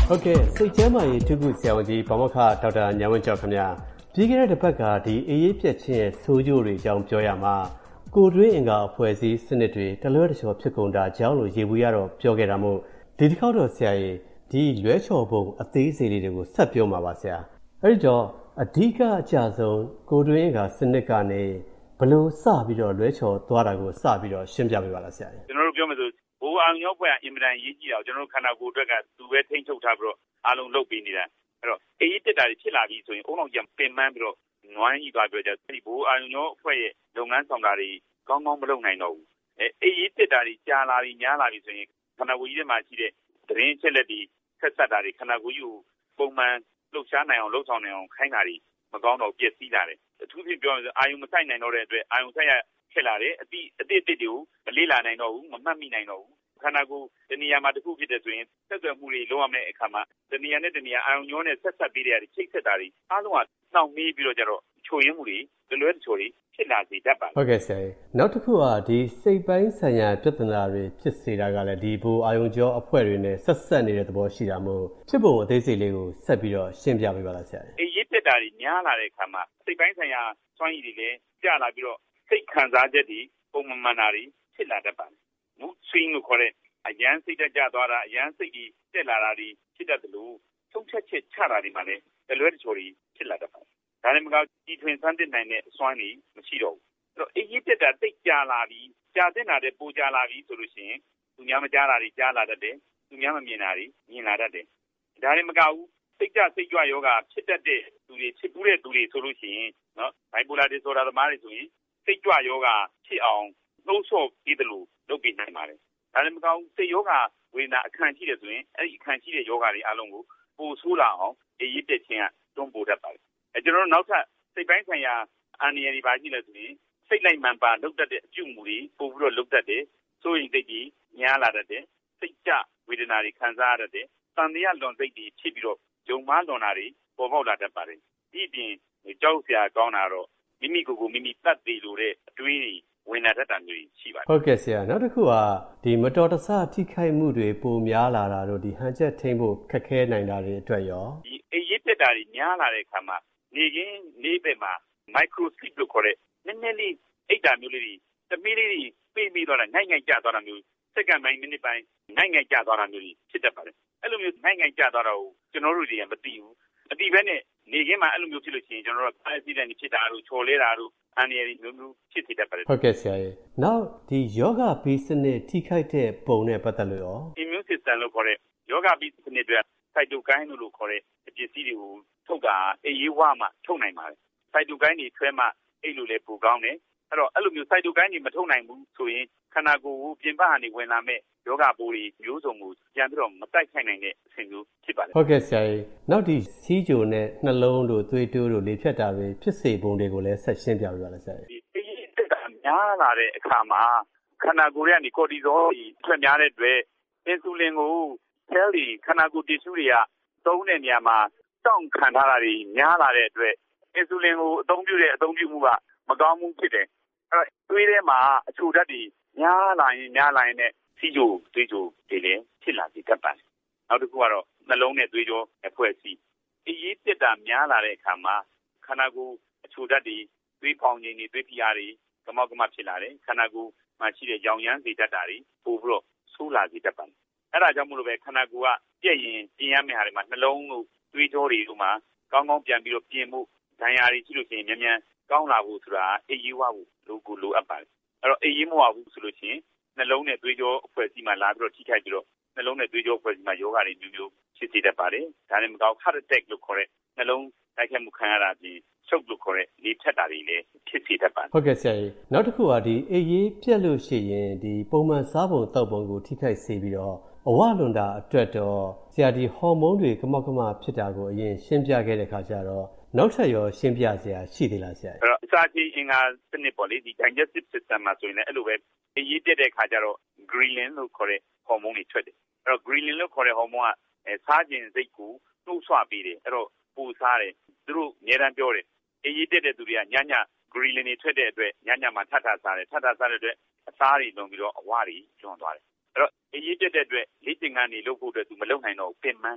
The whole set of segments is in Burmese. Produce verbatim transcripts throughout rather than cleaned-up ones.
ဟုတ်ကဲ့စိတ်ကျမ်းမာရေးထုခုဆရာဝန်ကြီးဗမောက္ခဒေါက်တာဉာဏ်ဝင်းကျော်ခင်ဗျာပြီးခဲ့တဲ့တစ်ပတ်ကဒီအေးရေးပြက်ချင်းရဲ့ဆိုးကျိုးတွေအကြောင်းပြောရမှာကိုတွင်းအင်္ဂါအဖွဲ့အစည်းစနစ်တွေတလွဲတချော်ဖြစ်ကုန်တာကြောင်းလို့ရေဘူးရတော့ပြောခဲ့တာမို့ဒီတစ်ခေါက်တော့ဆရာကြီးဒီလွဲချော်ပုံအသေးစိတ်လေးတွေကိုဆက်ပြောမှာပါဆရာအဲ့ဒီတော့အဓိကအကျဆုံးကိုတွင်းအင်္ဂါစနစ်ကနေဘလို့စပြီးတော့လွဲချော်သွားတာကိုစပြီးတော့ရှင်းပြပေးပါလားဆရာကြီးကျွန်တော်တို့ပြောမယ်ဆိုဘိုးအောင်ရောက်ဖွဲ့အင်မတန်ရေးကြည့်အောင်ကျွန်တော်တို့ခန္ဓာကိုယ်အတွက်ကသူပဲထိန်းချုပ်ထားပြီးတော့အားလုံးလုပ်ပေးနေတာအဲ့တော့အေးအေးတက်တာဖြစ်လာပြီဆိုရင်အုံအောင်ကြပင်ပန်းပြီးတော့နွမ်းကြီးသွားပြောကြဒီဘိုးအောင်ရောက်ဖွဲ့ရဲ့လုပ်ငန်းဆောင်တာတွေကောင်းကောင်းမလုပ်နိုင်တော့ဘူးအဲအေးအေးတက်တာတွေကြာလာပြီများလာပြီဆိုရင်ခန္ဓာကိုယ်ကြီးထဲမှာရှိတဲ့သတင်းချက်လက်တွေဆက်ဆက်တာတွေခန္ဓာကိုယ်ကြီးကိုပုံမှန်လှုပ်ရှားနိုင်အောင်လှုပ်ဆောင်နိုင်အောင်ခိုင်းတာတွေမကောင်းတော့ပြည့်စည်လာတယ်အထူးဖြင့်ပြောရရင်အာယုံမဆိုင်နိုင်တော့တဲ့အတွက်အာယုံဆိုင်ရဖြစ်လာတယ်အတိအတိအတိတွေကိုမလေးလာနိုင်တော့ဘူးမမှတ်မိနိုင်တော့ဘူးခန္ဓာကိုယ်တဏှာမှာတစ်ခုဖြစ်တဲ့ဆိုရင်ဆက်သွယ်မှုတွေလုံးဝမဲ့အခါမှာတဏှာနဲ့တဏှာအာယုံညောနဲ့ဆက်ဆက်ပေးတဲ့ချိတ်ဆက်တာတွေအားလုံးကနှောင့်နှေးပြီးတော့ကြတော့ချိုရင်းမှုတွေလွယ်လွယ်ချိုတွေဖြစ်လာစေတတ်ပါတယ်ဟုတ်ကဲ့ဆရာနောက်တစ်ခုကဒီစိတ်ပိုင်းဆိုင်ရာပြဿနာတွေဖြစ်စေတာကလည်းဒီဘိုးအာယုံကျော်အဖွဲ့တွေနဲ့ဆက်ဆက်နေတဲ့သဘောရှိတာမို့ဖြစ်ပုံအသေးစိတ်လေးကိုဆက်ပြီးတော့ရှင်းပြပေးပါလားဆရာအေးရစ်တက်တာတွေများလာတဲ့အခါမှာစိတ်ပိုင်းဆိုင်ရာစွမ်းရည်တွေလည်းကျလာပြီးတော့စိတ်ခံစားချက်တွေပုံမှန်မှန်တာတွေဖြစ်လာတတ်ပါတယ်။ mood swing လို့ခေါ်တဲ့အရန်စိတ်တက်ကြသွားတာအရန်စိတ်ကြီးတက်လာတာတွေဖြစ်တတ်တယ်လို့ဆုံးဖြတ်ချက်ချတာတွေမှလည်းတလွဲတချော်တွေဖြစ်လာတတ်ပါတယ်။ဒါနဲ့မကကြီးထွင်ဆန်းသစ်နိုင်တဲ့အစွမ်းတွေမရှိတော့ဘူး။အဲ့တော့အေးရစ်တက်တာတိတ်ကြလာပြီးကြာတဲ့နာတဲ့ပူကြလာပြီးဆိုလို့ရှိရင်သူများမကြားတာတွေကြားလာတတ်တယ်။သူများမမြင်တာတွေမြင်လာတတ်တယ်။ဒါနဲ့မကဘူးစိတ်ကြစိတ်ကြွယောဂဖြစ်တတ်တဲ့သူတွေဖြစ်ပူးတဲ့သူတွေဆိုလို့ရှိရင်နော်ဘိုင်ပိုလာဒီဆိုဒါသမားတွေဆိုရင်စိတ်ကြွယောဂဖြစ်အောင်နှိုးဆော်ပြီးတယ်လို့လုပ်ပြီးနိုင်ပါတယ်။ဒါလည်းမကောင်းစိတ်ယောဂဝေဒနာအခန့်ရှိတယ်ဆိုရင်အဲ့ဒီအခန့်ရှိတဲ့ယောဂတွေအလုံးကိုပိုဆိုးလာအောင်အေးရစ်တက်ခြင်းကတွန်းပို့တတ်ပါတယ်။အဲကျွန်တော်တို့နောက်ထပ်စိတ်ပိုင်းဆိုင်ရာအန္တရာယ်တွေပါရှိလဲဆိုရင်စိတ်လိုက်မှန်ပါလုပ်တတ်တဲ့အပြုအမူတွေပို့ပြီးတော့လုပ်တတ်တယ်။စိုးရင်စိတ်ကြီးများလာတတ်တယ်။စိတ်ကြဝေဒနာတွေခံစားရတတ်တယ်။တန်တရားလွန်စိတ်တွေဖြစ်ပြီးတော့ဂျုံမားလွန်တာတွေပေါ်ပေါက်လာတတ်ပါတယ်။ဒီအပြင်ကြောက်စရာကောင်းတာတော့မိမိကိုယ်ကိုမိမိတတ်သိလို့တဲ့အတွေးတွေဝင်လာတတ်တာမျိုးရှိပါတယ်ဟုတ်ကဲ့ဆရာနောက်တစ်ခုကဒီမတော်တဆထိခိုက်မှုတွေပိုများလာတာတို့ဒီဟန်ချက်ထိန်းဖို့ခက်ခဲနိုင်တာတွေအတွက်ရောဒီအေးရစ်တက်တာတွေများလာတဲ့အခါမှာနေကင်းနေဘက်မှာ micro sleep လို့ခေါ်တဲ့နည်းနည်းလေးအိတ်တာမျိုးလေးတွေတမီးလေးတွေပြေးပြီးတော့နိုင်နိုင်ကျသွားတာမျိုးစက္ကန့်ပိုင်းမိနစ်ပိုင်းနိုင်နိုင်ကျသွားတာမျိုးဖြစ်တတ်ပါတယ်အဲ့လိုမျိုးနိုင်နိုင်ကျသွားတာကိုကျွန်တော်တို့တွေကမသိဘူးအတိပဲနဲ့နေကင်းမှာအဲ့လိုမျိုးဖြစ်လို့ရှိရင်ကျွန်တော်တို့အက်ဆီဒန့်ဖြစ်တာတို့ချော်လဲတာတို့အန္တရာယ်မျိုးမျိုးဖြစ်စေတတ်ပါတယ်ဟုတ်ကဲ့ဆရာရေနောက်ဒီယောဂဘီစနစ်ထိခိုက်တဲ့ပုံနဲ့ပတ်သက်လို့ရော immune system လို့ခေါ်တဲ့ယောဂဘီစနစ်တွေစိုက်တိုကိုင်းလို့ခေါ်တဲ့ပစ္စည်းတွေကိုထုတ်တာအေးရေးဝါမှထုတ်နိုင်ပါတယ်စိုက်တိုကိုင်းတွေဆွဲမှအဲ့လိုလေပိုကောင်းတယ်အဲ့တော့အဲ့လိုမျိုးစိုက်တိုကိုင်းတွေမထုတ်နိုင်ဘူးဆိုရင်ခန္ဓာကိုယ်ကိုပြင်ပကနေဝင်လာမဲ့ယောဂပိုးတွေမျိုးစုံကိုပြန်ပြီးတော့မတိုက်ခိုက်နိုင်တဲ့အဆင့်မျိုးဖြစ်ပါတယ်ဟုတ်ကဲ့ဆရာကြီးနောက်ဒီစီးကြိုနဲ့နှလုံးတို့သွေးတိုးတို့လေဖြတ်တာတွေဖြစ်စေပုံတွေကိုလည်းဆက်ရှင်းပြပြပါလားဆရာကြီးဒီအေးတက်တာများလာတဲ့အခါမှာခန္ဓာကိုယ်ရဲ့ဒီကော်တီဇောကြီးထွက်များတဲ့အတွက်အင်ဆူလင်ကိုဆဲလ်တွေခန္ဓာကိုယ်တီရှူတွေကသုံးတဲ့နေရာမှာတောင့်ခံထားတာတွေများလာတဲ့အတွက်အင်ဆူလင်ကိုအသုံးပြုတဲ့အသုံးပြုမှုကမကောင်းမှုဖြစ်တယ်အဲ့တော့သွေးထဲမှာအချိုဓာတ်တွေများလာရင်များလာရင်နဲ့စီးကြိုသွေးကြိုတွေလည်းဖြစ်လာစေတတ်ပါတယ်နောက်တစ်ခုကတော့နှလုံးနဲ့သွေးကြောအဖွဲ့အစည်းအေးရစ်တက်တာများလာတဲ့အခါမှာခန္ဓာကိုယ်အချိုဓာတ်တွေသွေးဖောင်ခြင်းတွေသွေးဖိအားတွေကမောက်ကမဖြစ်လာတယ်ခန္ဓာကိုယ်မှာရှိတဲ့ရောင်ရမ်းစေတတ်တာတွေပို့ပြီးတော့ဆိုးလာစေတတ်ပါတယ်အဲ့ဒါကြောင့်မို့လို့ပဲခန္ဓာကိုယ်ကပြည့်ရင်ပြင်ရမယ့်ဟာတွေမှာနှလုံးတို့သွေးကြောတွေတို့မှာကောင်းကောင်းပြန်ပြီးတော့ပြင်ဖို့ဒဏ်ရာတွေရှိလို့ရှိရင်မြန်မြန်ကောင်းလာဖို့ဆိုတာအေးရေးဝဖို့လိုကိုလိုအပ်ပါတယ်အဲ့တော့အေးရေးမဝဘူးဆိုလို့ရှိရင်နှလုံးနဲ့သွေးကြောအဖွဲ့အစည်းမှာလာပြီးတော့ထိခိုက်ပြီးတော့နှလုံးနဲ့သွေးကြောအဖွဲ့အစည်းမှာယောဂတွေမျိုးမျိုးဖြစ်စေတတ်ပါတယ်ဒါနဲ့မကောင်း heart attack လို့ခေါ်တဲ့နှလုံးတိုက်ခိုက်မှုခံရတာပြင်ချုပ်လို့ခေါ်တဲ့လေဖြတ်တာတွေလည်းဖြစ်စေတတ်ပါတယ်ဟုတ်ကဲ့ဆရာကြီးနောက်တစ်ခုကဒီအေးရေးပြက်လို့ရှိရင်ဒီပုံမှန်စားပုံတောက်ပုံကိုထိခိုက်စေပြီးတော့အဝလွန်တာအတွက်တော့ဆရာဒီဟော်မုန်းတွေကမောက်ကမဖြစ်တာကိုအရင်ရှင်းပြခဲ့တဲ့ခါကျတော့နောက်ထပ်ရောရှင်းပြစရာရှိသေးလားဆရာအဲ့တော့အစာချေအင်္ဂါစနစ်ပေါ့လေဒီ digestive system မှာဆိုရင်လည်းအဲ့လိုပဲအေးရစ်တက်တဲ့ခါကျတော့ ghrelin လို့ခေါ်တဲ့ဟော်မုန်းတွေထွက်တယ်အဲ့တော့ ghrelin လို့ခေါ်တဲ့ဟော်မုန်းကအဲစားခြင်းစိတ်ကိုနှိုးဆွပေးတယ်အဲ့တော့ပူစားတယ်သူတို့အများတန်းပြောတယ်အေးရစ်တက်တဲ့သူတွေကညည ghrelin တွေထွက်တဲ့အတွက်ညညမှာထပ်ထစားတယ်ထပ်ထစားတဲ့အတွက်အစားတွေလွန်ပြီးတော့အဝတွေကျွန်းသွားတယ်အဲ့တော့အေးရစ်တက်တဲ့အတွက်လေ့ကျင့်ခန်းတွေလုပ်ဖို့အတွက်သူမလုပ်နိုင်တော့ပင်ပန်းတယ်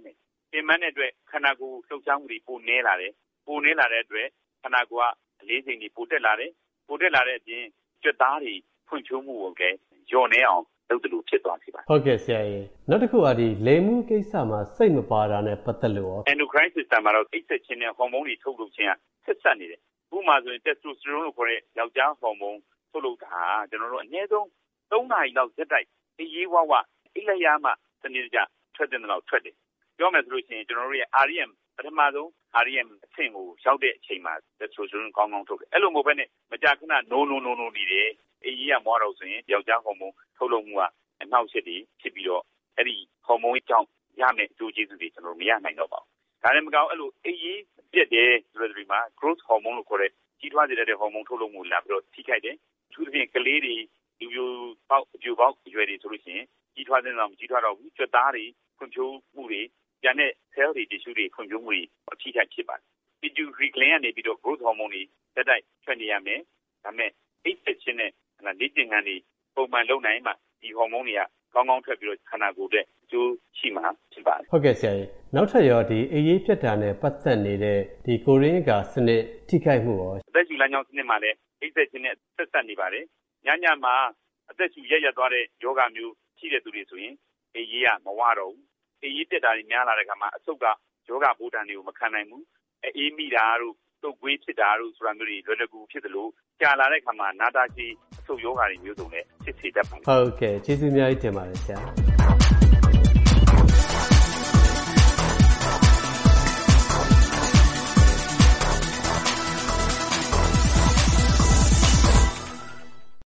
ပင်ပန်းတဲ့အတွက်ခန္ဓာကိုယ်လှုပ်ရှားမှုတွေပိုနည်းလာတယ်ပိုနည်းလာတဲ့အတွက်ခန္ဓာကိုယ်ကအလေးချိန်တွေပိုတက်လာတယ်ပိုတက်လာတဲ့အပြင်ကြွက်သားတွေဖွံ့ဖြိုးမှုကိုလည်းညှော်နေအောင်လုပ်တယ်လို့ဖြစ်သွားစေပါတယ်ဟုတ်ကဲ့ဆရာကြီးနောက်တစ်ခုကဒီလိမ်မှုကိစ္စမှာစိတ်မပါတာနဲ့ပတ်သက်လို့ရော endocrine system မှာတော့အိတ်ဆက်ခြင်းနဲ့ဟော်မုန်းတွေထုတ်လုပ်ခြင်းကဆက်ဆက်နေတယ်ဥပမာဆိုရင် testosterone လို့ခေါ်တဲ့ယောက်ျားဟော်မုန်းထုတ်လုပ်တာကျွန်တော်တို့အနည်းဆုံးသုံးနာရီလောက်ရက်တိုက်အေးရေးဝဝအိတ်လိုက်ရမှစနစ်တကျထွက်တဲ့လောက်ထွက်တယ်ပြောမယ်ဆိုလို့ရှိရင်ကျွန်တော်တို့ရဲ့ R E M ပထမဆုံး R E M အဆင့်ကိုရောက်တဲ့အချိန်မှာ testosterone ကောင်းကောင်းထုတ်တယ်အဲ့လိုမဟုတ်ဘဲနဲ့မကြာခဏ no no no no နေတယ်အေးကြီးကမွားတော့ဆိုရင်ယောက်ျားဟော်မုန်းထုတ်လုပ်မှုကအနှောက်အယှက်တွေဖြစ်ပြီးတော့အဲ့ဒီဟော်မုန်းကြောင့်ရမယ့်အကျိုးကျေးဇူးတွေကျွန်တော်မရနိုင်တော့ပါဘူးဒါနဲ့မကောင်းအဲ့လိုအေးကြီးပြက်တယ်ဆိုတဲ့ဒီမှာ growth hormone လို့ခေါ်တဲ့ကြီးထွားစေတဲ့ဟော်မုန်းထုတ်လုပ်မှုလာပြီးတော့ထိခိုက်တယ်အထူးသဖြင့်ကလေးတွေလူပြိုပေါက်အပြိုပေါက်အရွယ်တွေဆိုလို့ရှိရင်ကြီးထွားတဲ့တော့မကြီးထွားတော့ဘူးကြွက်သားတွေဖွံ့ဖြိုးမှုတွေကျန်တဲ့ cell တွေ tissue တွေဖွံ့ဖြိုးမှုတွေအထိခိုက်ဖြစ်ပါတယ် pituitary gland ကနေပြီးတော့ growth hormone တွေတက်တိုက်ထွက်နေရမယ်ဒါပေမဲ့အိတ်ဆက်ခြင်းနဲ့လေ့ကျင့်ခန်းတွေပုံမှန်လုပ်နိုင်မှဒီဟော်မုန်းတွေကကောင်းကောင်းထွက်ပြီးတော့ခန္ဓာကိုယ်အတွက်အကျိုးရှိမှာဖြစ်ပါတယ်ဟုတ်ကဲ့ဆရာကြီးနောက်ထပ်ရောဒီအေးရေးပြတ်တာနဲ့ပတ်သက်နေတဲ့ဒီကိုရင်းကစနစ်ထိခိုက်မှုရောအသက်ရှူလမ်းကြောင်းစနစ်မှာလည်းအိတ်ဆက်ခြင်းနဲ့ဆက်ဆက်နေပါတယ်ညညမှာအသက်ရှူရက်ရက်သွားတဲ့ယောဂမျိုးရှိတဲ့သူတွေဆိုရင်အေးရေးကမဝတော့ဘူးအေးရေးတက်တာတွေများလာတဲ့အခါမှာအဆုတ်ကယောဂဘိုးတန်တွေကိုမခံနိုင်ဘူးအေးမိတာတို့တုပ်ကွေးဖြစ်တာတို့ဆိုတာမျိုးတွေလွယ်လွယ်ကူဖြစ်သလိုကြာလာတဲ့အခါမှာနာတာရှည်အဆုတ်ယောဂတွေမျိုးစုံနဲ့ဖြစ်စေတတ်ပါတယ်ဟုတ်ကဲ့ကျေးဇူးအများကြီးတင်ပါတယ်ဆရာ